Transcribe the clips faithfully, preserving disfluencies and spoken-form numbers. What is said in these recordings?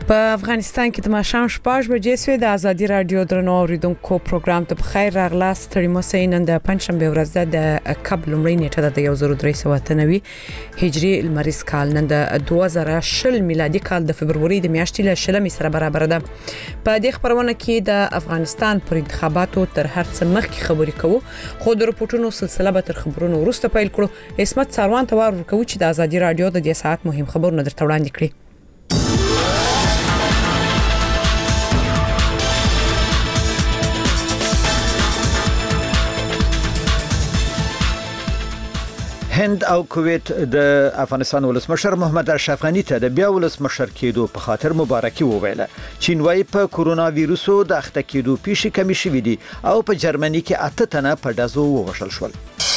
په افغانستان کې د ماښام شپږ بجې سوې د ازادي رادیو درنو اوریدونکو پروګرام ته بخیر راغلاست. ستړي مو سئ. نن د پنځشنبه ورځ ده د کابل لومړۍ نیټه د یو زر درې سوه اته نوي هجري لمریز کال، نن د دوه زره شل میلادي کال د فبروري د میاشتې له شلمې سره برابر ده. په دې خبرونه کې د افغانستان پر انتخاباتو تر هر څه مخکې خبرې کوو، خو د رپورټونو سلسله به تر خبرونو وروسته پیل کړو. اسمت ساروان ته ورکوي چې د ازادي رادیو د دې ساعت مهم خبرونه درته وړاندې کړي. هند او کویت د افغانستان ولسمشر محمد اشرف غنی ته د بیا ولسمشر کېدو په خاطر مبارکي وویله. چین وايي په کورونا وایروسو د اخته کېدو پیښې کمی شوې دي او په جرمني کې اته تنه په ډزو ووژل شول.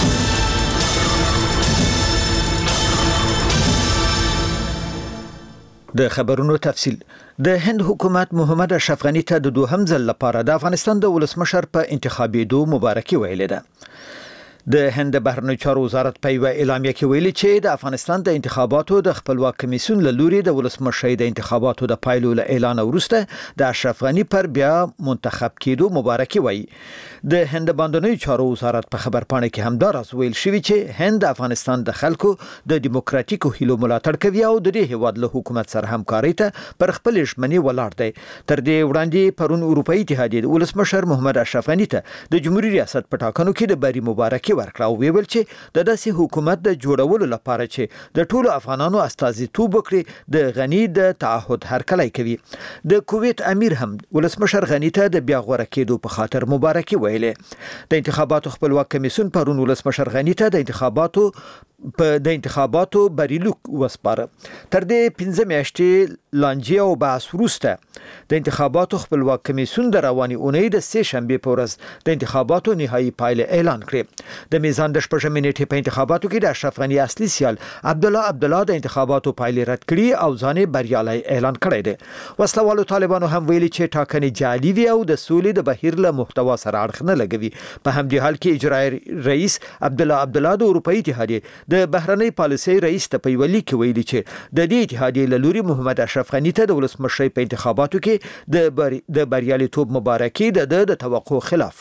د خبرونو تفصیل. د هند حکومت محمد اشرف غنی ته د دوهم ځل لپاره د افغانستان د ولسمشر په انتخابېدو مبارکي ویلې ده. د هند بهرنیو چارو وزارت په یو اعلامیه کې ویلي چې د افغانستان د انتخاباتو د خپلواک کمیسیون له لوري د ولسمشر د انتخاباتو د پایلو له اعلان وروسته د اشرف غنی پر بیا منتخب کېدو مبارکي وایي. د هند باندنیو چارو وزارت په خبرپاڼه کې هم دا راز ویل شوی چې هند افغانستان د خلکو د دیموکراتیکو هیلو ملاتړ کوي او د دې هیواد له حکومت سره همکاري ته پر خپل ژمنې ولاړ دی. تر دې وړاندې پرون اروپאי اتحادیه د ولسمشر محمد اشرف غنی ته د جمهوریت ریاست په ټاکنو کې د بری مبارکي ورکړه او ویل چې د داسې حکومت د جوړولو لپاره چې د ټولو افغانانو استازیتوب وکړي د غنی د تعهد هرکلی کوي. د کویت امیر هم ولسمشر غنی ته د بیا غوړه کېدو په خاطر مبارکي ویلې. د انتخاباتو خپلواک کمیسیون پرون ولسمشر غنی ته د انتخاباتو په د انتخاباتو بریلوک وسپاره. تر دې پنځه میاشتې لانجې او بحث وروسته د انتخاباتو خپلواک کمیسیون د رواني اونۍ د سه شنبه په ورځ د انتخاباتو نهایی پایله اعلان کړې. د میزان د شپږمې نیټې په انتخاباتو کې د اشرف غنی اصلي سیال عبدالله عبدالله د انتخاباتو پایلې رد کړې او ځان بریالي اعلان کړی دی. وسلوالو طالبانو هم ویلي چې ټاکنې جعلي وي او د سولې د بهیر له محتوا سره اړخ نه لګوي. په همدې حال کې اجرایي رئیس عبدالله عبدالله د اروپאי اتحادیه د بهرنۍ پالیسۍ رئیس ته په ویلي کې ویلي چې د دې اتحادیې له لوري محمد اشرف غنی ته د ولسمشر په انتخاباتو کې د بری د بریالیتوب مبارکي د د توقع خلاف.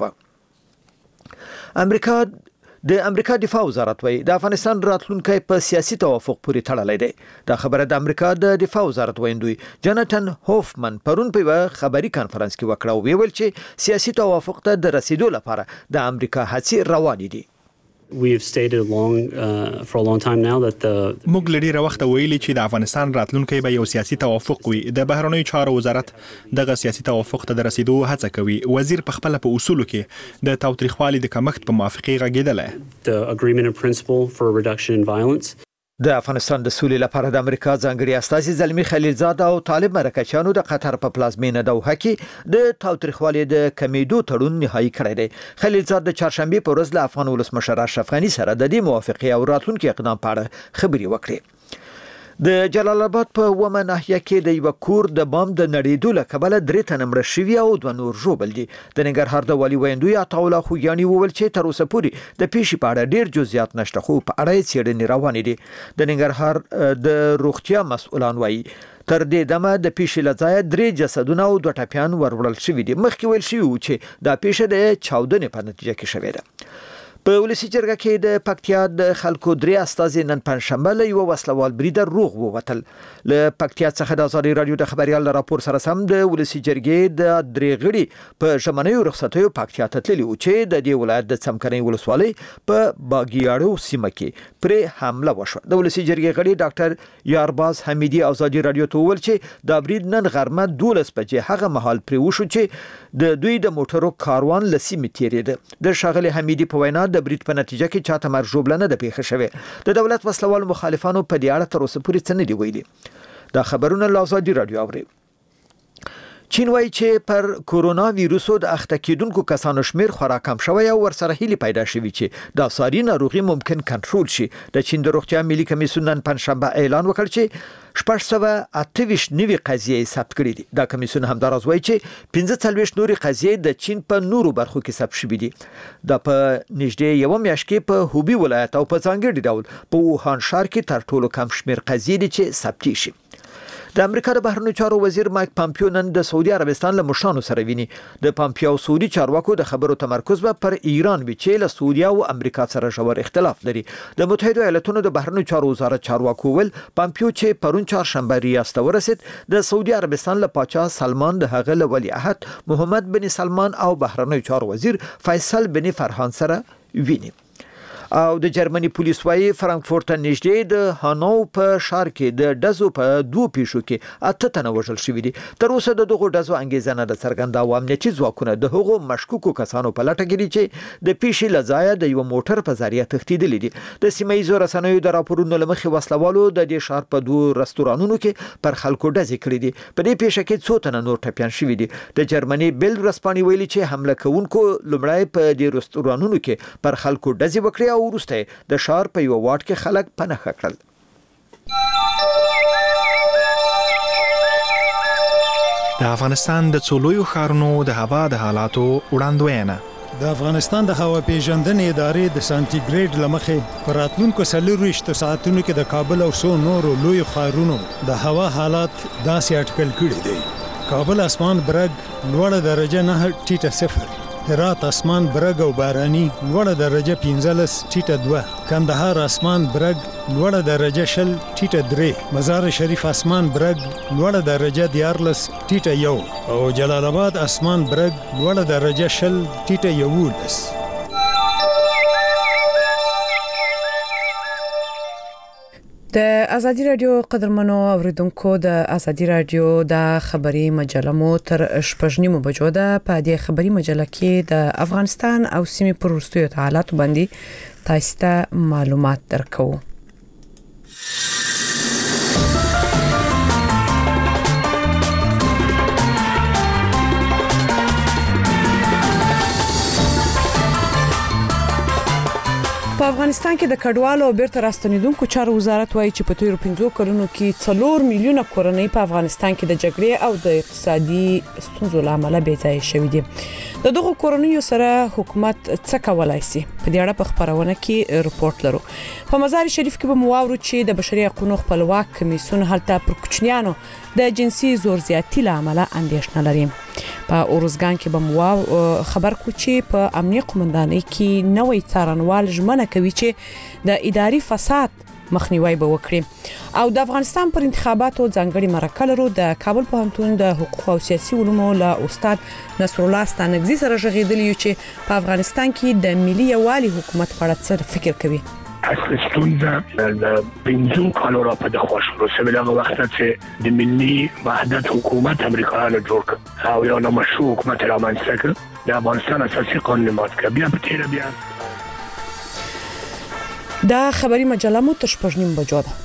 امریکا د امریکا دفاع وزارت وايي د افغانستان راتلونکي په سیاسي توافق پورې تړلی دی. دا خبره د امریکا د دفاع وزارت ویندوی جاناتن هوفمن پرون په خبري کانفرنس کې وکړه او ویل چې سیاسي توافق ته د رسیدو لپاره د امریکا هڅې روانې دي. We've stated long uh, for a long time now that the موږ لري وخت ویلي چې د افغانستان راتلونکي به یو سیاسي توافق وي. د بهرنیو چارو وزارت دغه سیاسي توافق ته د رسیدو هڅه کوي. وزیر په خپل په اصولو کې د تاوتریخوالي د کمښت په موافقه غږیدل. The agreement in principle for a reduction in violence. د افغانستان د سولې لپاره د امریکا ځانګړي استازي زلمی خلیلزاد او طالب مرکچیانو د قطر په پلازمینه دوحه کې د تاوتریخوالي د کمیدو تړون نهایی کړی دی. خلیلزاد د چهارشنبه په ورځ له افغان ولسمشر اشرف غنی سره د دې موافقه او راتلونکي اقدام په اړه خبري وکړي. د جلال آباد په ومه ناحیه کې د یو کور د بام د نړیدو له کبله درې تنه مړه شوي او دوه نور ژوبل دي. د ننګرهار د والي ویندوی عطاالله خوږیاني وویل چې تر اوسه پورې د پیښې په اړه ډیر جزئیات نشته خو په اړه یې څېړنې روانې دي. د ننګرهار د روغتیا مسؤلان وایي تر دې دمه د پیښې له ځایه درې جسدونه او دوه ټپیان وروړل شوي دي. مخکې ویل شوي و چې دا پیښه د چاودنې په نتیجه کې شوې ده. په ولسی جرګه کې د پکتیا د خلکو درې استازي نن پنځشنبه له یو وسلوال بریده روغ ووتل. له پکتیا څخه د ازادي رادیو د خبريال راپور سره سم د ولسی جرګې د درې غړي په ژمنیو رخصتیو پکتیا ته تللي و چې د دې ولایت د څمکنۍ ولسوالۍ په باګیاړو سیمه کې پر حمله وشوه. د ولسی جرګې غړي ډاکټر یارباز حمیدي ازادي رادیو ته وویل چې د برید نن غرمه دولس بجې هغه مهال پر وشو چې د دوی د موټرو کاروان لسیمه تیریده. د شاغلي حمیدي په وینا د برید په نتیجه کې چاته مرګ ژوبلنه د پیښه شوه. د دولت وسلوال مخالفانو په دې اړه تر اوسه پورې څه نه دی ویلي. دا خبرونه له ازادي رادیو اوري. چین وايي چې پر کورونا وایروسو د اخته کېدونکو کسانو شمیر خورا کم شوی او ورسره هیلي پیدا شوی چې د ساري ناروغي ممکن کنټرول شي. د چین د روغتیا ملي کمیسیون نن پنځشنبه اعلان وکړ چې شپږ سوه اته ویشت نوي قضیې ثبت کړي دي. دا کمیسیون هم دا راز وایي چې پنځه څلوېښت نورې قضیې د چین په نورو برخو کې ثبت شوي دي. دا په نږدې یو میاشت کې په هوبي ولایت او په ځانګړي ډول په ووهان ښار کې تر ټولو کم شمیر قضیې دي چې ثبت شي. د امریکا د بهرنیو چارو وزیر مایک پامپیو نن د سعودي عربستان له مشرانو سره ویني. د پامپیو سعودي چارواکو د خبرو تمرکز به پر ایران وی چې له سعودي او امریکا سره ژور اختلاف لري. د متحده ایالاتونو د بهرنیو چارو وزارت چارواکو ول پامپیو چې پرون چهارشنبه ریاست ته ورسید د سعودي عربستان له پاچا سلمان د هغه له ولیعهد محمد بن سلمان او بهرنیو چارو وزیر فیصل بن فرحان سره ویني. او د جرمني پولیس وايي فرانکفورت نږدې د هانو په ښار کې د ډزو په دوه پیښو کې اته تنه وژل شوي دي. تر اوسه د دغو ډزو انګیزه نه ده څرګنده او امنیتي ځواکونه د هغو مشکوکو کسانو په لټه کې دي چې د پیښې له ځایه د یو موټر په ذریعه تښتېدلي دي. د سیمه ییزو رسنیو د راپورونو له مخې وسلوالو د دې ښار په دوه رستورانونو کې پر خلکو ډزې کړې دي. په دې پیښه کې څو تنه نور ټپیان شوي دي. د جرمني بیل ورځپاڼې ویلي چې حمله کوونکو لومړی په دې رستورانونو کې پر خلکو ډزې وکړې او وروسته د ښار په یو واټ کې خلک پناه کړل. د افغانستان د څولویو ښارونو د هوا د حالاتو وړاندوینه. د افغانستان د هوا پیژندنې ادارې د سانتیګریډ لمخې پر راتلونکو څلورویشتو ساعتونو کې د کابل او څو نورو لویو ښارونو د هوا حالات داسې اټکل کړي دي. کابل اسمان برګ لوړه درجه نه ټیټه صفر، هرات اسمان برګ او باراني لوړه درجه پنځلس ټیټه دوه، کندهار اسمان برګ لوړه درجه شل ټیټه درې، مزار شریف اسمان برګ لوړه درجه دیارلس ټیټه یو او جلال آباد اسمان برګ لوړه درجه شل ټیټه یولس. د ازادي رادیو قدرمنو اوریدونکو د ازادي رادیو د خبري مجله مو تر شپږنیمو بجو ده. په دې خبري مجله کې د افغانستان او سیمې پر وروستیو حالات باندې تاسو ته معلومات درکو. په افغانستان کې د کډوالو او بیرته راستنیدونکو چارو وزارت وایي چې په تیرو پنځو کلونو کې څلور میلیونه کورنۍ په افغانستان کې د جګړې او د اقتصادي ستونزو له امله بې ځایه شوي دي. د دغو کورنیو سره حکومت څه کولای شي؟ په دې اړه په خبرونه کې رپورت لرو. په مزار شریف کې به مواورو چې د بشري حقوقو خپلواک کمیسیون هلته پر کوچنیانو د جنسي زور زیاتی له امله اندېښنه لري. په اورزګان کې به مو خبر کو چې په امنیه قومندانۍ کې نوې څارنوال ژمنه کوي چې د اداري فساد مخنیوي به وکړي. او د افغانستان پر انتخاباتو ځانګړي مرکه لرو. د کابل پوهنتون د حقوق او سیاسي علومو له استاد نصر الله ستانګزي سره ژغېدلی چې په افغانستان کې د ملي یووالي حکومت په اړه څه فکر کوي. اصل ستونزه د پنځو کالو را په دغه شروع شوه دغه وخت چې د ملي وحدت حکومت امریکایانو جوړ کړ او یو نو مشروع حکومت رامنځته کړ. د افغانستان اساسي قانون مات کړ. بیا په تیر بیا دا خبري مجله مو تر شپږنیم بجو ده.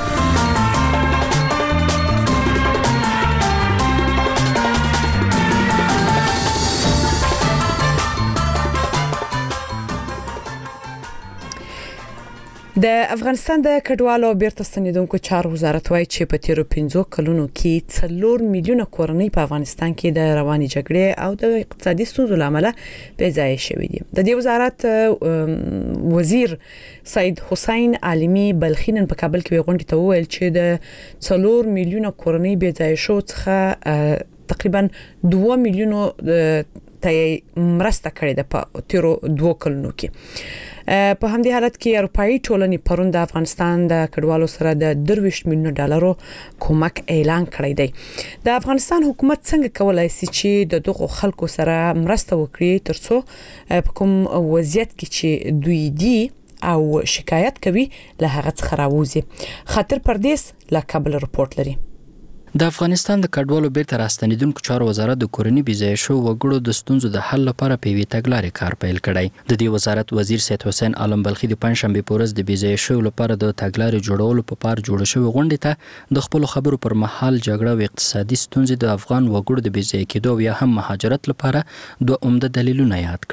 د افغانستان د کډوالو او بیرته ستنیدونکو چارو وزارت وایي چې په تیرو پنځو کلونو کې څلور میلیونه کورنۍ په افغانستان کې د رواني جګړې او د اقتصادي ستونزو له امله بې ځایه شوي دي. د دې وزارت وزیر سید حسین عالمي بلخي نن په کابل کې غونډه ته وویل چې د څلور میلیونه کورنۍ بې ځایه شو څخه تقریبا دوه میلیونه ته مرسته کړې ده په تیرو دوه کلونو کې. په همدې حالت کې اروپאי ټولنې پرون د افغانستان د کډوالو سره د درویشت میلیونه ډالرو کومک اعلان کړی دی. د افغانستان حکومت څنګه کولای شي چې د دغو خلکو سره مرسته وکړي ترڅو په کوم وضعیت کې چې دوی دي او شکایت کوي له هغه څخه راوځي؟ خاطر پردیس له کابل رپورت لري. د افغانستان د کډوالو بیرته راستنیدونکو چارو وزارت د کورنۍ بې ځایه شو وګړو د ستونزو د حل لپاره په یوې تګلارې کار پیل کړی. د دې وزارت وزیر سید حسین عالم بلخي د پنځشنبه په ورځ د بې ځایه شو لپاره د تګلارې جوړولو په پار جوړ شوی غونډه ته د خپل خبرو پر مهال جګړه او اقتصادي ستونزې د افغان وګړو د بې ځایه کېدو یا هم مهاجرت لپاره دوه عمده دلیلونه یاد کړل.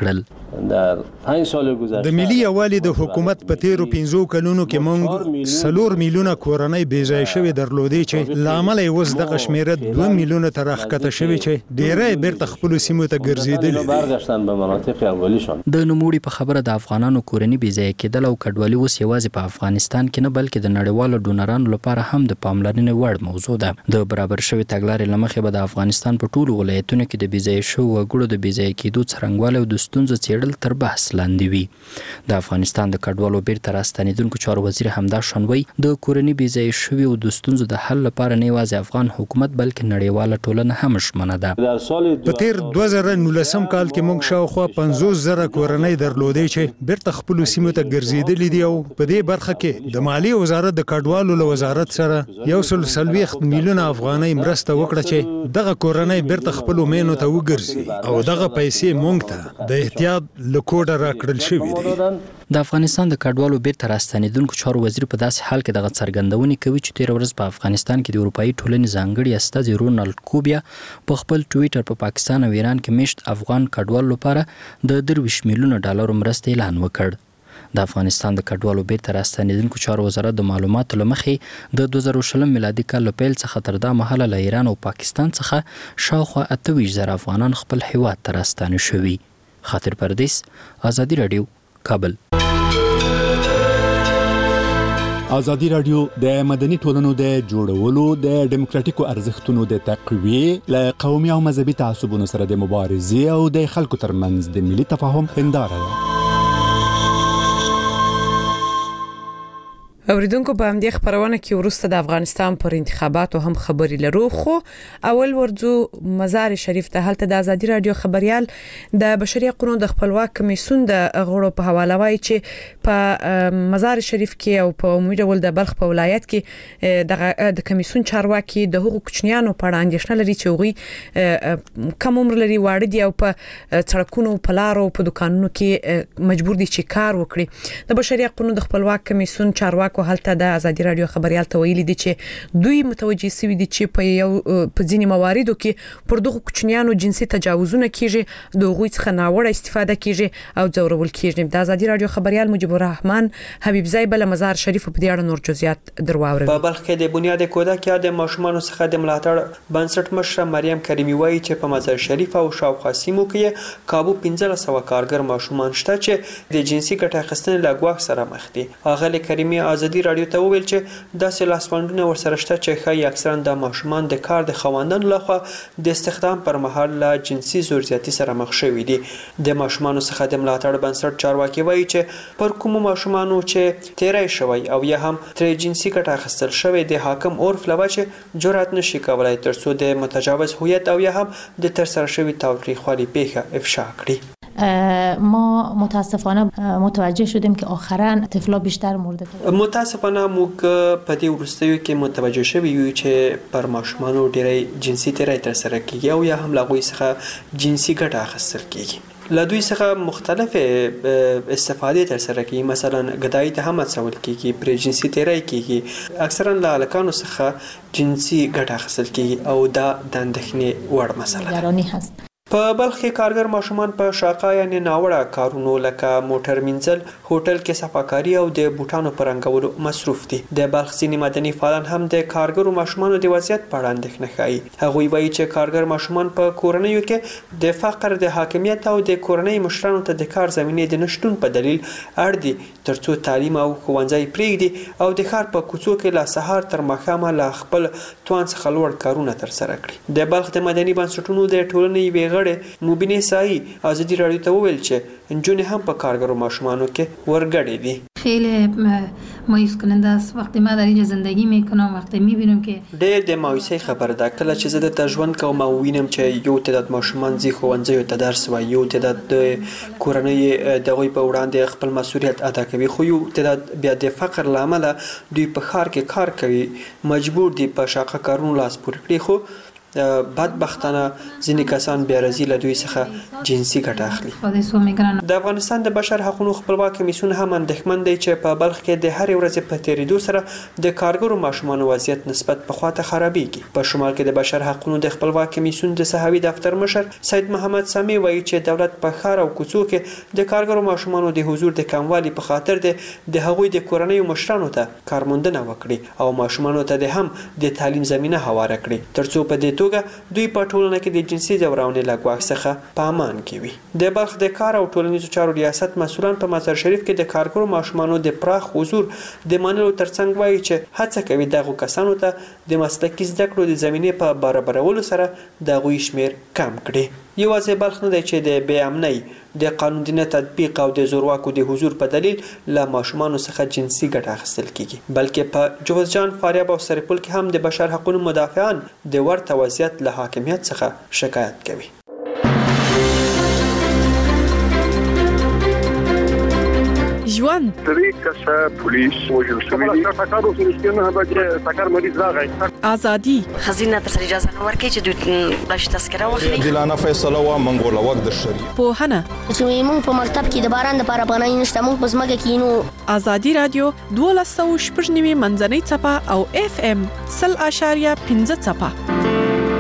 در پنج سال گذشته د ملي یوالي د حکومت په تیرو پنځو کلونو کې موږ سلور میلیونه کورنۍ بیځای شوی درلودې چې لامل یې اوس دغه شمیره دوه میلیونه تر راښکته شوی چې ډیری بیرته خپل سیمو ته ګرځېدلي برگشتن به مناطق اولیشان. د نوموړي په خبره د افغانانو کورنۍ بیځای کېدل او کډوالي اوس یوازې په افغانستان کې نه بلکې د نړیوالو ډونرانو لپاره هم د پاملرنې وړ موضوع ده. د برابر شوی تګلارې له مخې به د افغانستان په ټولو ولایتونو کې د بیځای شوو وګړو د بیځای کېدو څرنګوالی او د ستونزو څېړل تر بحث لاندې وي. د افغانستان د کډوالو بیرته راستنېدونکو چارو وزیر همدا شان وایي د کورنۍ بیځای شوي او د ستونزو د حل لپاره نه یوازې افغان حکومت بلکې نړیواله ټولنه هم ژمنه ده. په تیر دوه زره نولسم کال کې موږ شاوخوا پنځوس زره کورنۍ درلودې چې بیرته خپلو سیمو ته ګرځېدلي دي او په دې برخه کې د مالیې وزارت د کډوالو له وزارت سره یو سل څلوېښت میلیونه افغانۍ مرسته وکړه چې دغه کورنۍ بیرته خپلو مینو ته وګرځي او دغه پیسې موږ ته د احتیاط له کوډه راکړل شوي دي. د افغانستان د کډوالو بیرته راستنېدونکو چارو وزیر په داسې حال کې دغه څرګندونې کوي چې تېره ورځ په افغانستان کې د اروپایي ټولنې ځانګړي استازي رونالډ کوبیا په خپل ټویټر په پاکستان او ایران کې میشت افغان کډوالو لپاره د درویشت میلیونه ډالرو مرستې اعلان وکړ. د افغانستان د کډوالو بیرته راستنېدونکو چارو وزارت د معلوماتو له مخې د دوه زره شلم میلادي کال له پیل څخه تر دا مهاله له ایران او پاکستان څخه شاوخوا اته ویشت زره افغانان خپل هیواد ته راستانه شوي. خاطر پردیس، آزادي رادیو، کابل. آزادي رادیو د مدني ټولنو د جوړولو د ډیموکراتیکو ارزښتونو د تقویې له قومي او مذهبي تعصبونو سره د مبارزې او د خلکو ترمنځ د ملي تفاهم هنداره ده. اوریدونکو په همدې خبرونه کې ورسته د افغانستان پر انتخاباتو هم خبري لرو خو اول ورځو مزار شریف ته هلته د آزادي رادیو خبريال د بشري حقوقو د خپلواک کمیسیون د غړو په حواله وایي چې په مزار شریف کې او په عمومي ډول د بلخ په ولایت کې د د کمیسیون چارواکي د حقوقو کوچنیانو په اړه اندېښنه لري چې هغوی کم عمر لري واړه دي او په سړکونو په لارو په دکانونو کې مجبور دي چې کار وکړي. د بشري حقوقو د خپلواک کمیسیون چارواکي هلته د آزادي رادیو خبريال ته ویلي دي چې دوی متوجي سوي دي چې په یو په ځینې مواردو کې پر دغه کوچنیانو جنسي تجاوزونه کیږي، د غوي څخه ناوړه استفاده کیږي او ځورول کیږي. د آزادي رادیو خبريال مجيب الرحمن حبيب زای بل مزار شریف په دې اړه نور جزئیات درواوري. په بلخ کې د بنیاد کودک یا د ماشومان څخه د ملاتړ بنسټ مشر مریم کریمی وایي چې په مزار شریف او شاوخوا سیمو کې کابو پنځه سوه کارګر ماشومان شته چې د جنسي ګټه اخیستنې له ګواښ سره مخ دي. اغه کریمی آزادي رادیو ته وویل چې داسې لاسوندونه ورسره شته چې ښایي اکثرا د ماشومان د کار د خواندانو لخوا د استخدام پر مهال له جنسي زورزیاتي سره مخ شوي دي. د ماشومانو څخه د ملاتړ بنسټ چارواکي وایي چې پر کومو ماشومانو چې تیری شوی او یا هم ترې جنسي ګټه اخیستل شوی د حاکم عرف له وجې جرأت نشي کولی ترڅو د متجاوز هویت او یا هم د ترسره شوي تاوتریخوالي پیښه افشا کړي. ما متاسفانه متوجه شدیم که آخرا طفلا بیشتر مورد متاسفانه موږ په دې وروستیو کې متوجه شوي یو چې پر ماشومانو ډېری جنسي تیری ترسره کیږي او یا هم له هغوی څخه جنسي ګټه اخیستل کیږي. له دوی څخه مختلف استفادې ترسره کیږي، مثلا ګدایي ته هم هڅول کیږي، پرې جنسي تیری کیږي، اکثرا له هلکانو څخه جنسي ګټه اخیستل کیږي او دا د اندېښنې وړ مسله هست. په بلخ کې کارګر ماشومان په شاقه یعنی ناوړه کارونو لکه موټر مینځل، هوټل کې صفاکاري او د بوټانو په رنګولو مصروف دي. د بلخ ځینې مدني فعالان هم د کارګرو ماشومانو د وضعیت په اړه اندېښنه ښیي. هغوی وایي چې کارګر ماشومان په کورنیو کې د فقر د حاکمیت او د کورنۍ مشرانو ته د کار زمینې د نشټون په دلیل اړ دي ترڅو تعلیم او ښوونځی پرېږدي او د ښار په کوڅو کې له سهار تر ماښامه له خپل توان څخه لوړ کارونه ترسره کړي. د بلخ د مدني بنسټونو د ټولنې یوې مبینه سایی آزادی رادیو ته وویل چې انجونې هم په کارګرو ماشومانو کې ورګړې دي. خیلی مایوس کننده است وقتی ما در اینجا زندگی میکنم، وقتی میبینم که ډېر د مایوسۍ خبره ده کله چې زه دلته ژوند کوم او وینم چې یو تعداد ماشومان ځي ښوونځیو ته درس وایي، یو تعداد د کورنۍ د هغوی په وړاندې خپل مسؤلیت ادا کوي، خو یو تعداد بیا د فقر له امله دوی په ښار کې کار کوي، مجبور دي په شاقه کارونو لاس پورې کړي. خو بدبختانه ځینې کسان بیا راځي له دوی څخه جنسي ګټه اخلي. د افغانستان د بشر حقوقو خپلواک کمیسیون هم اندېښمن دی چې په بلخ کې د هرې ورځې په تیریدو سره د کارګرو ماشومانو وضعیت نسبت په خواته خرابېږي. په شمال کې د بشر حقوقو د خپلواک کمیسیون د صحوي دفتر مشر سید محمد سامي وایي چې دولت په ښار او کوڅو کې د کارګرو ماشومانو د حضور د کموالي په خاطر د هغوی د کورنۍ مشرانو ته کارموندنه وکړي او ماشومانو ته د هم د تعلیم زمينه هواره کړي ترڅو په دې توګه دوی په ټولنه کې د جنسي ځورونې له ګواښ څخه په امان کې وي. د بلخ د کار او ټولنیزو چارو ریاست مسؤلان په مزار شریف کې د کارګرو ماشومانو د پراخ حضور د منلو ترڅنګ وایي چې هڅه کوي دغه کسانو ته د مسلکي زده کړو د زمینې په برابرولو سره د غوي شمیر کم کړي. یوازې بلخ نه دی چې د بې امنۍ د قانون د نه تطبیق او د زورواکو د حضور په دلیل له ماشومانو څخه جنسي ګټه اخیستل کیږي بلکې په جوزجان، فاریاب او سرپل کې هم د بشر حقوقو مدافعان د ورته وضعیت له حاکمیت څخه شکایت کوي. ژوند طریق کسا پولیس وجل شوی دی تاکارو سرشتنه هغه تاکار مریض راغی ازادي خزینه تر اجازه نه ورکړي چې دوی بلش تذکره واخلي دلانه فیصله وا منګوله وخت د شری په هنه چې موږ په مکتب کې د باران د پاره بنای نشته موږ په زمګه کې نو ازادي رادیو دولس سوه شپږ نوي منځنۍ چپه او اف ام صفر اشاریه پنځه چپه.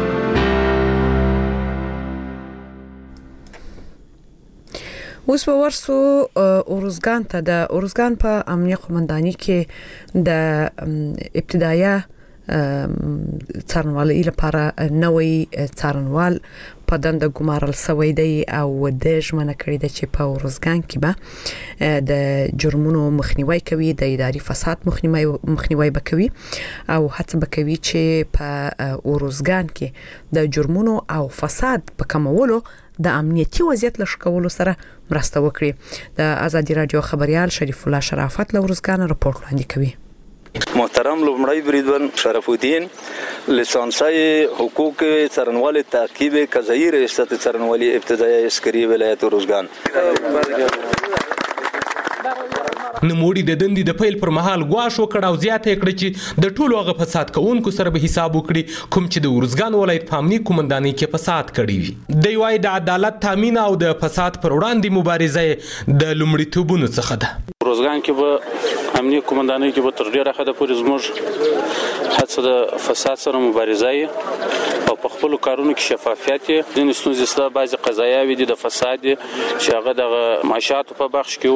اوس په ورسو اورزګان ته د اورزګان په امنیه قومنداني کې د ابتدایي څارنوالۍ لپاره نوې څارنوال په دنده ګمارل شوی دی او د ژمنه کړې ده چې په اورزګان کې به د جرمونو مخنیوي کوي، د اداري فساد مخنیوي مخنیوي وکوي او هڅه وکوي چې په اورزګان کې د جرمونو او فساد په کمولو د امنیتي وضعیت لشکولو سره مرسته وکړي. د ازادي رادیو خبريال شریف الله شرافت له اورزګان راپورټ وړاندې کوي. محترم لومړی بریدمن شرف الدین لیسانسای حقوق څارنوال تعقیب قضایی ریاست څارنوالي ابتدایي عسکري ولایت اورزګان. نموړي د دندې د پیل پر مهال غواش وکړ او زیاته کړ چې د ټولو هغه فساد کوونکو سره به حساب وکړي کوم چې د اورزګان ولایت په امنیه قومندانۍ کې فساد کړی وي. د یوای د عدالت تامین او د فساد پر وړاندې مبارزه د لومړیتوبونو څخه ده. اورزګان کې به امنیه قومندانۍ کې به تر ډیره حده پورې زموږ هڅه د فساد سره مبارزه او په خپل کارونو کې شفافیت د ستونزې سره بعضی قضایا وي د فساد چې هغه د معاشاتو په بخش کې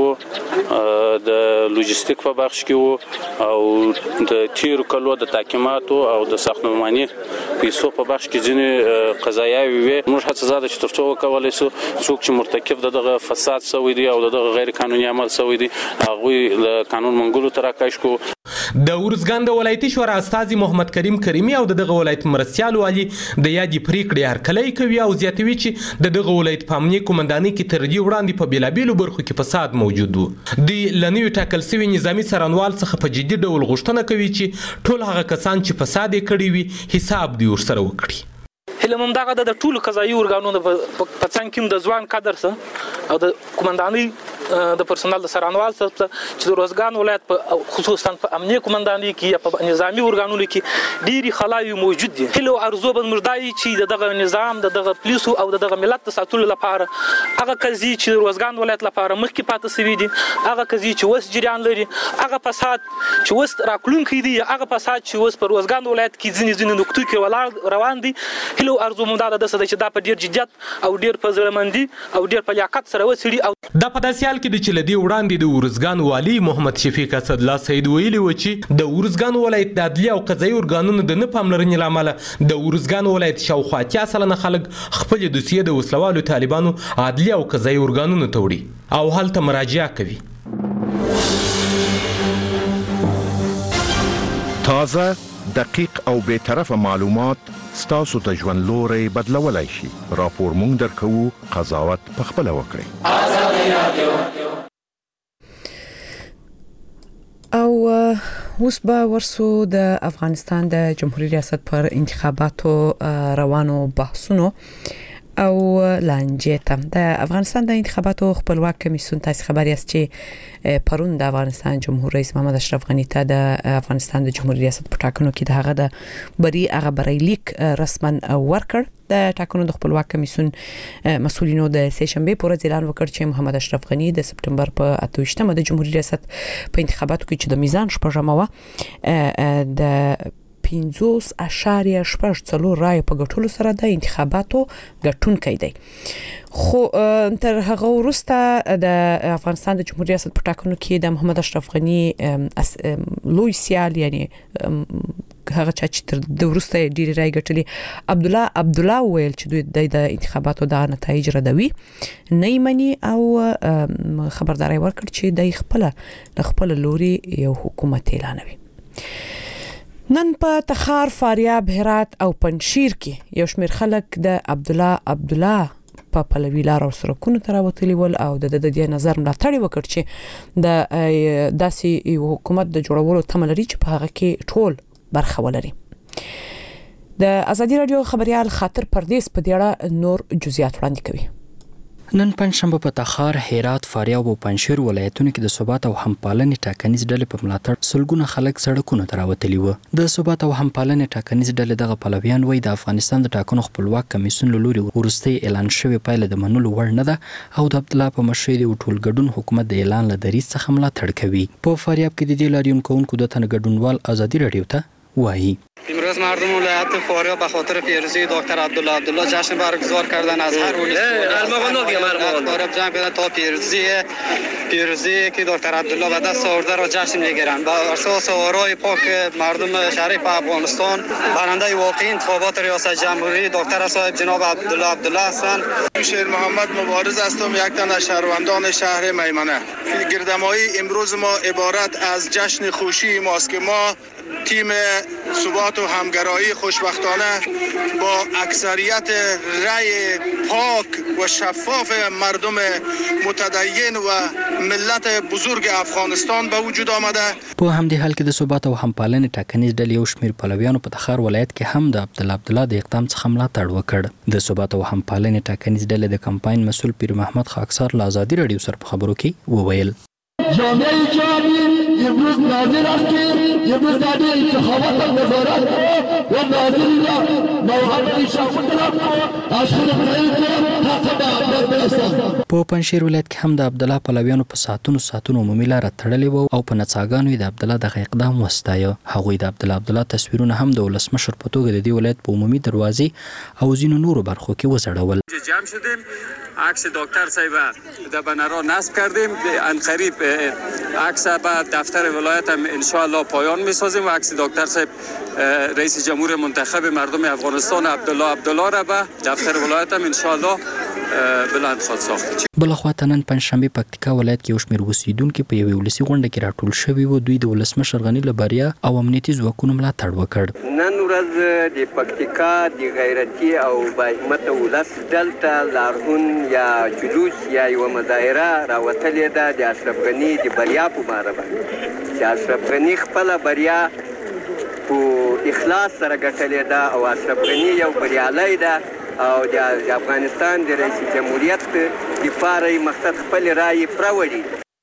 وو، د لوجستیک په بخش کې وو او د تیر کلو د تحکیماتو او د ساختماني پیسو په بخش کې ځینې قضایا وي. موږ هڅه زده چې ترڅو وکولای شو څوک چې مرتکب دغه فساد شوی دی او دغه غیر قانوني عمل شوی دی هغه له قانون منګولو تر راکښ کو. د اورزګان د ولایتي شورا استاذ محمد کریم کریمی او دغه ولایت مرستيال والی د یادي پریکړې هرکلی کوي او زیاتوي چې دغه ولایت په امنیه قومندانۍ کې تر دې وړاندې په بیلابیلو برخو کې فساد موجود وو. د لنیو ټاکل شوی نظامی څارنوال څخه په جدي ډول غوښتنه کوي چې ټول هغه کسان چې فساد کړی وي حساب دی ورسره وکړي. هلمم دغه د ټولو قضایي ارګانونو په څنګ کې د ځوان قدر سره او د قومندانۍ د پرسونل د سرانوال سره چې د اورزګان ولایت په خصوصا په امنیه قومندانۍ کې یا په نظامی ارګانونو کې ډيري خلاوي موجود دي. هلو ارزو بل مردای چې دغه نظام دغه پولیسو او دغه ملت د ساتلو لپاره هغه قضیې چې د اورزګان ولایت لپاره مخکې پاتې سوي دي، هغه قضیې چې وس جریان لري، هغه فساد چې وس راکلونکي دي، هغه فساد چې وس پر اورزګان ولایت کې ځینې ځینې نقطو کې ولاړ روان دي. هلو ارزو مونږ دا د څه چې دا په ډیر جديت او ډیر په زړمندي او ډیر په لیاقت سره وسړي. او د پداسیال کې د چلدي وړاندې د اورزګان والی محمد شفیق اسد الله سید ویلي و چې د اورزګان ولایت د عدلیه او قضایي ارګانونو د نه پاملرنې لامل د اورزګان ولایت شاوخوا اتیا سلنه خلک خپل دوسیه د وسلوالو طالبانو عدلیه او قضایي ارګانونو ته وړي او هلته مراجعه کوي. تازه دقیق او به طرفه معلومات ستاسو ته ژوند لوري بدلولای شي. راپور مونږ درکو، قضاوت په خپل وکړئ. او اوس به ورسو د افغانستان د جمهوریت ریاست پر انتخاباتو روانو بحثونو او لانجې ته د افغانستان د انتخاباتو خپلواک کمیسیون تاسو خبري است چې پرون د افغانستان جمهور رئیس محمد اشرف غنی ته د افغانستان د جمهوریت ریاست په ټاکنو کې د هغه د بری هغه بریلیک رسما ورکړ. د ټاکنو د خپلواک کمیسیون مسؤلینو د سه شنبه پر ورځ اعلان وکړ چې محمد اشرف غنی د سپتمبر په اته ویشتمه د جمهوریت ریاست په انتخاباتو کې چې د میزان شپږمه و د پنځوس اشاریه شپږ څلور رای په ګټلو سره د انتخاباتو ګټونکی دی. خو تر هغه وروسته د افغانستان د جمهوریت ریاست په ټاکنو کې د محمد اشرف غنی لوی سیال یعنی هغه چې تر د وروسته ډیری رای ګټلي عبد الله عبد الله ویل چې دوی د انتخاباتو د نتایج ردوي نه مني او خبرداري ورکړ چې د خپل د خپل لوري یو حکومت اعلانوي. نن په تخار، فاریاب، هرات او پنځشیر کې یو شمېر خلک د عبد الله عبد الله په پلوي لار او سرکونو تر وتلی ول او د د دې نظر ملاتړ وکړ چې د داسې یو حکومت د جوړولو تمه لري چې په هغه کې ټول برخه ولري. د ازادي رادیو خبريال خاطر پردیس په دې اړه نور جزئیات وړاندې کوي. نن پنځشنبه په تخار، هرات، فاریاب او پنځشیر ولایتونو کې د ثبات او همپالنې ټاکنیز ډلې په ملاتړ سلګونه خلک سړکونو ته راوتلي وو. د ثبات او همپالنې ټاکنیز ډلې دغه پلویان وایي د افغانستان د ټاکنو خپلواک کمیسیون له لوري وروستي اعلان شوی پایله د منلو وړ نه ده او د عبد الله په مشرۍ د ټولګډون حکومت د اعلان له دریځ څخه ملاتړ کوي. په فاریاب کې د دې لاریون کوونکو د تن ګډونوال ازادي رادیو ته وایي امروز مردم ولایت فاریاب به خاطر پیروزی دکتر عبدالله عبدالله جشن برگزار کردن از هر ولایت فاریاب جمع کردن تا پیروزی پیروزی که دکتر عبدالله به دست آورده را جشن میگیرند. بر اساس آرای پاک مردم شریف افغانستان برنده واقعی انتخابات ریاست جمهوری دکتر صاحب جناب عبدالله عبدالله هستند. شیر محمد مبارز هستم، یک تن از شهروندان شهر میمنه. گردمایی امروز ما عبارت از جشن خوشی ماست که ما تیم ثبات و همگرایی خوشبختانه با اکثریت رأی پاک و شفاف مردم متدین و ملت بزرگ افغانستان به وجود آمده. په همدې حال کې د ثبات او همپالنې ټاکنیز ډلې یو شمېر پلویانو په تخار ولایت کې هم د عبد الله عبد الله د اقدام څخه ملاتړ وکړ. د ثبات او همپالنې ټاکنیز ډلې د کمپاین مسؤل پیر محمد خاکسار له ازادي رادیو سره په خبرو کې وویل جامعه جامعی امروز ناظر است که امروز در انتخابات وزارت و ناظری را موحد شامل طرف از خود تعیین کنند حق به عبدالله برسند. په پنځشیر ولایت کې هم د عبد الله پلویانو په ساتونو ساتونو عمومي لار تړلې وو او په نڅاګانو د عبد الله دغه اقدام وستایه. هغوی د عبد الله عبد الله تصویرونه هم د ولسمشر په توګه د دې ولایت په عمومي دروازې او ځینو نورو برخو کې وځړول. جمع شدیم، عکس دکتر صاحب در بنرها نصب کردیم، ان قریب عکس به دفتر ولایت هم ان شاء الله پایان میسازیم و عکس دکتر صاحب رئیس جمهور منتخب مردم افغانستان عبدالله عبدالله را به دفتر ولایت هم ان شاء الله بلند خواهد ساخت. بلخوا نن پنځشنبه پکتیکا ولایت کې یو شمېر اوسیدونکو په یوې ولسي غونډه کې راټول شوي وو. دوی د ولسمشر غنی له بریا او امنیتي ځواکونو ملاتړ وکړ. نن ورځ د پکتیکا د غیرتي او باهمت ولس دلته لارهون یا جلوس یا یو مظاهره راوتلې ده د اشرف غنی د بریا په اړه باندې چې اشرف غنی خپل بریا په اخلاص سره ګټلې ده او اشرف غنی یو بریالی ده او د افغانستان د رئیس جمهوریت لپاره مقصد خپل رای پراوړي.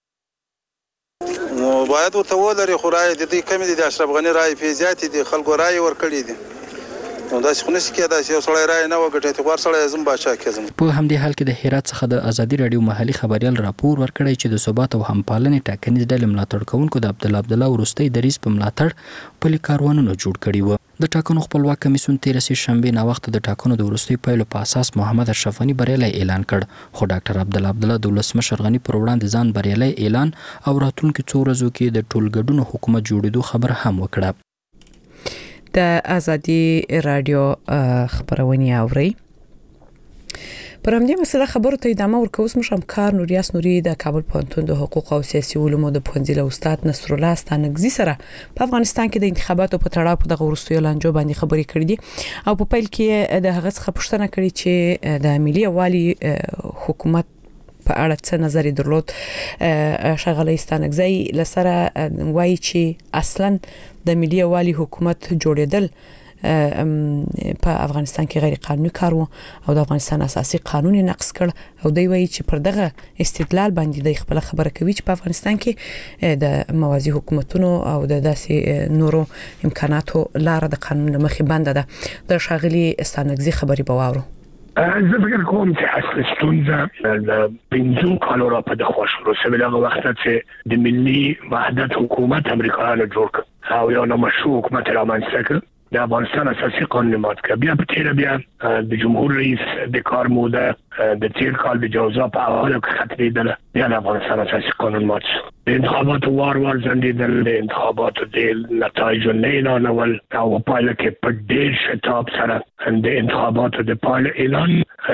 نو باید ورته ولري خو رای د دې کمی د اشرف غنی رای په زیاتې د خلکو رای ورکړي دي. نو داسې خو نشي کېدای چې یو سړی رای نه وګټي ته ور سړی زم باچا کېږم. په همدې حال کې د هرات څخه د ازادي رادیو محلي خبريال راپور ورکړی چې د ثبات او همپالنې ټاکنیز ډلې ملاتړ کوونکو د عبد الله عبد الله وروستي دریځ په ملاتړ پلي کاروانونه جوړ کړي وو. د ټاکنو خپلواک کمیسیون تیره سه شنبه نا وخت د ټاکنو د وروستي پایلو په اساس محمد اشرف غنی بریالی اعلان کړ. خو ډاکټر عبد الله عبد الله د ولسمشر غنی پر وړاندې ځان بریالی اعلان او راتلونکي څو ورځو کې د ټولګډون حکومت جوړېدو خبر هم وکړه. د ازادي رادیو خبرونه اوري. پر همدې مسله خبرو ته ادامه ورکوم. مش همکار نوریاس نوري د کابل پوهنتون د حقوق او سیاسي علومو د پوهنځي له استاد نصر الله ستانګزي سره په افغانستان کې د انتخاباتو په تړاو په دغه ورستیو لانجو باندې خبرې کړې دي او په پیل کې د هغه څخه پوښتنه کړې چې د ملي والي حکومت په اړه څه نظر درلود. شغله ستانګزي لسره وایي چې اصلا د ملي والي حکومت جوړېدل په افغانستان کې غیر قانوني کار وو او د افغانستان اساسي قانون نقض کړ او دوی وایي چې پر دغه استدلال باندې د خپل خبره کوي چې په افغانستان کې د موازی حکومتونو او د داسې نورو امکاناتو لار د قانون مخې بنده ده. د شاغلي ستانګزي خبري بواورو. زه فکر کوم چې اصل ستونزه د پنځو کالو را په دغه شروع شوه هغه وخت چې د ملي وحدت حکومت امریکایانو جوړ کړ او یو نو مشروع حکومت رامنځته کړ. د افغانستان اساسي قانون مات کړ. بیا په تیر بیا د جمهور رئیس د کار موده د تیر کال د جوزا په حواله کې خطرېدل. بیا د افغانستان اساسي قانون مات شو. د انتخاباتو وار وار ځنډېدل، د انتخاباتو د نتایجو نه اعلانول او پایله کې په ډېر شتاب سره د انتخاباتو د پایله اعلان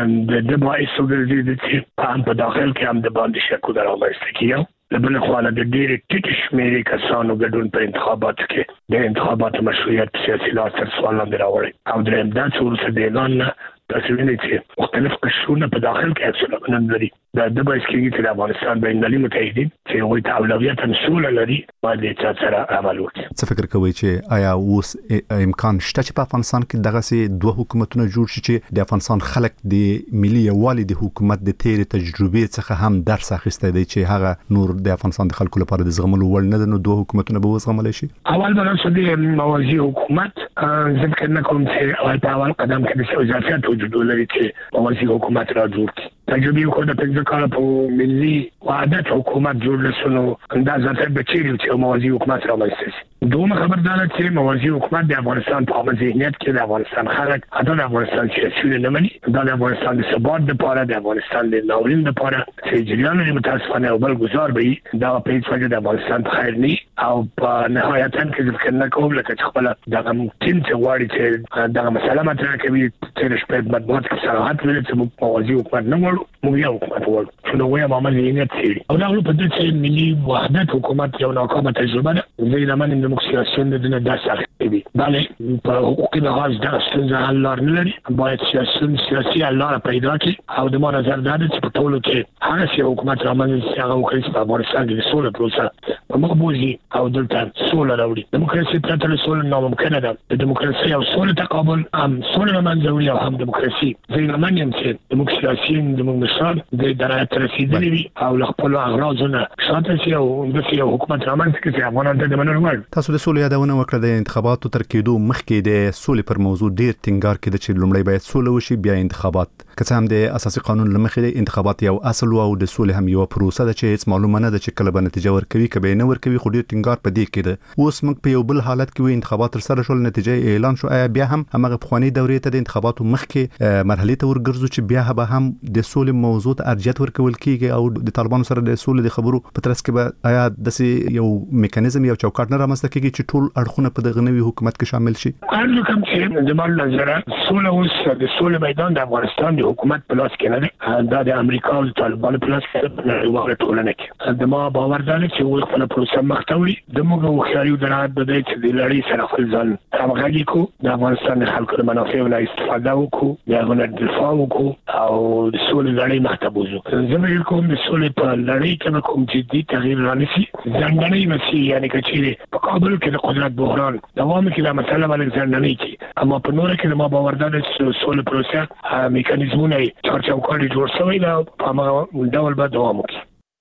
د د باعث وګرځېد چې هم په داخل کې هم د باندې شکو رامنځته کیږي. لبنه خواله د ډېر ټیټ شمیرې کسانو ګډون په انتخاباتو کې د انتخاباتو مشروعیت سیاسي لاس تر سوال لاندې راوړی او دریم دا چې ورسره د اعلان نه تاسو وینئ چې مختلف قشرونه په داخل کې اکثر لري. دا د باعث کېږي چې د افغانستان بین المللي متحدین چې هغوی ته اولویت هم سوله لري باید د چا سره عمل وکړي. څه فکر کوئ چې آیا اوس امکان شته چې په افغانستان کې دغسې دوه حکومتونه جوړ شي چې د افغانستان خلک د ملي یووالي د حکومت د تېرې تجربې څخه هم درس اخیستی دی چې هغه نور د افغانستان د خلکو لپاره د زغملو وړ نه ده، نو دوه حکومتونه به وزغملی شي؟ اول به نو د موازي حکومت زه فکر نه کوم چې اول په اول قدم کې د اضافیت وجود ولري چې موازي حکومت را جوړ کړي. تجربه وکړه د پنځه کاله په ملي وحدت حکومت جوړ لسنو اندازه تر بچیږي چې موازي حکومت رامنځته شي. دومره خبردار چې موازي حکومت د افغانستان په عامه ذهنیت کې د افغانستان خلک حتی د افغانستان سیاسي نه مني. دا د افغانستان د ثبات لپاره، د افغانستان د ناورین لپاره چې جریان لري متاسفانه او بل گزار به دا په هیڅ وجه د افغانستان په خیر نه او په نهایت کې ذکر نه کوم لکه چې خپل دغه ټیم چې غواړي چې دغه مسله مطرح کوي چې شپږ مطبوعات کې صراحت لري چې موازي حکومت نه وړو موږ یو حکومت وړو چې نو وایم عمل یې نه تیری او دا په دې چې ملي وحدت حکومت یو ناکامه تجربه ده. زه د من د مکسیاسیون د نه داسې اخلي بله په حقوقي لحاظ دا ستونزه حل لار نه لري. باید سیاسي سیاسي حل لار پیدا کړي او د ما نظر دا ده چې په ټولو کې هغه سي حکومت رامنځته شي هغه وکړي چې په افغانستان کې د سولې پروسه په مخ بوځي او دلته سوله راوړي. دیموکراسي پرته له سولې ناممکنه ده. د دیموکراسي او سولې تقابل هم سولې رامنځته وړي او هم دیموکراسي. زه نه منم چې دیموکراسي د مشران د درایت رسیدلې وي او له خپل اغراضونو شاته شي او د سیاسي حکومت رامنځته کړي چې افغانان ته د منلو وړ. تاسو د سولې یادونه وکړه. د انتخاباتو تر کېدو مخکې د سولې پر موضوع ډیر ټینګار کېده چې لومړی باید سوله وشي بیا انتخابات. که څه هم د اساسي قانون لمخې انتخابات یو اصل او د سولې هم یو پروسه ده چې هیڅ معلومه نه ده چې کله به نتیجه ورکوي کله به نه ورکوي، خو ډیر ټینګار په دې کې ده. اوس موږ په یو بل حالت کې وي، انتخابات تر سره شول، نتیجه اعلان شو. آیا بیا هم همغه پخوانی دورې ته د انتخاباتو مخکې مرحلې ته ورګرځو چې بیا به هم د سولې موضوع ته ارجحیت ورکول کیږي او د طالبانو سره د سولې د خبرو په ترڅ کې به آیا داسې یو میکانیزم یو چوکاټ نه رامنځته کیږي چې ټول اړخونه په دغه نوي حکومت کې شامل شي؟ هر کوم چې د مال نظر سولې اوس د سولې میدان د افغانستان د حکومت په لاس کې نه ده، دا د امریکا او طالبانو په لاس کې په نړیواله ټولنه کې. د ما باور ده چې وو خپل پروسه مخته وړي. د موږ وخیاري او درات د دې چې د لړۍ سره خپل ځان همغږي کو، د افغانستان د خلکو د منافعو نه استفاده وکړو، د هغو نه دفاع وکړو او د سولې لړۍ مخته بوځو. زه به کوم د سولې په لړۍ کې کوم جدي تغییر رانیسي. ځانګړی مسي یعنی چې په کابل کې د قدرت بحران دوام کې دا مسله باندې ځانګړی کی، اما په نور کې ما باور ده چې سولې پروسه میکانیزمونه چارچوکاټ جوړ شوی دا په هغه ډول به دوام وکړي.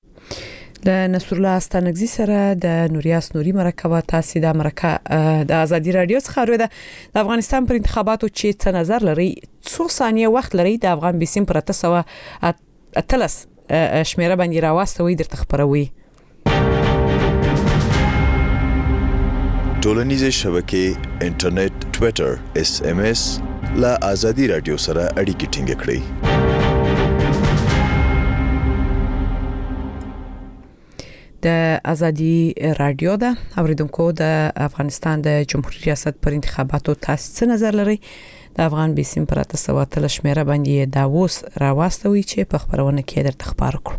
د نصر الله ستانګزي سره د نوریاس نوري مرکه تاسو د مرکه د ازادي رادیو څخه اورید. د افغانستان پر انتخاباتو چې څه نظر لري، څو ثانیه وخت لري د افغان بیسیم پر تاسو اتلس شمیره باندې راوستوي درته خبروي. ټولنیزه شبکې انټرنیټ، ټوئیټر، اس ام اس لا ازادي رادیو سره اړیکې ټینګ کړئ. د ازادي رادیو ده اوریدونکو د افغانستان د جمهوریت ریاست پر انتخاباتو تاسو څه نظر لري؟ د افغان بیسیم پر تاسو اتل شمیره باندې دا اوس راوستوي چې په خبرونه کې درته خبر کړو.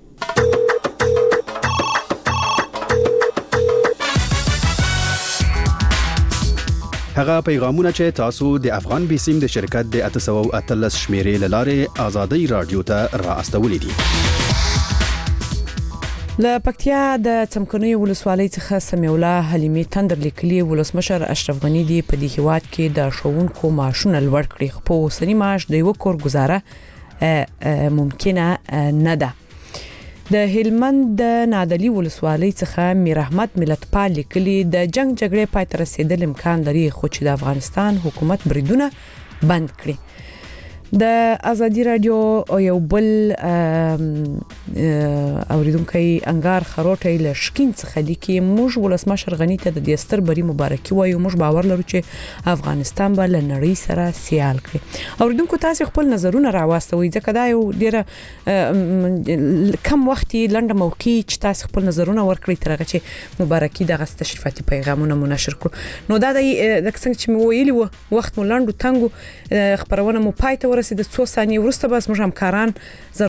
هغه پیغامونه چې تاسو د افغان بیسیم د شرکت د اته سوه او اتلس شمیرې لاره ازادي رادیو ته را استولې دي. له پکتیا د څمکنیو ولسوالۍ څخه سمیع الله حلیمي تندر لیکلي ولسمشر اشرف غنی دی په دې هیواد کې د شوونکو معاشونه لوړ کړي خو په اوسنی معاش د یو کور گزاره ممکنه نه ده. د هلمند د نادلی ولسوالۍ څخه میر احمد ملتپال لیکلي د جنگ جګړې پای ته رسیدل امکان لري خو چې د افغانستان حکومت بریدونه بند کړي. د ازادي رادیو یو بل اوریدونکو انګار خروټی لشکین څخه لیکي موږ ولسمشر غنی ته د دستر بری مبارکي وایو موږ باور لرو چې افغانستان به له نړۍ سره سیال کړي. اوریدونکو تاسو خپل نظرونه راوستوي ځکه دا یو ډیره کم وخت لنډه موقع چې تاسو خپل نظرونه ورکړئ ترغه چې مبارکي دغه تشریفاتي پیغامونه منشر کړو. نو دا د څنګه چې مو ویلي وو وخت مو لنډو تنګو خبرونه مو پای ته ورسېد څو ثانیې وروسته بس موږ همکاران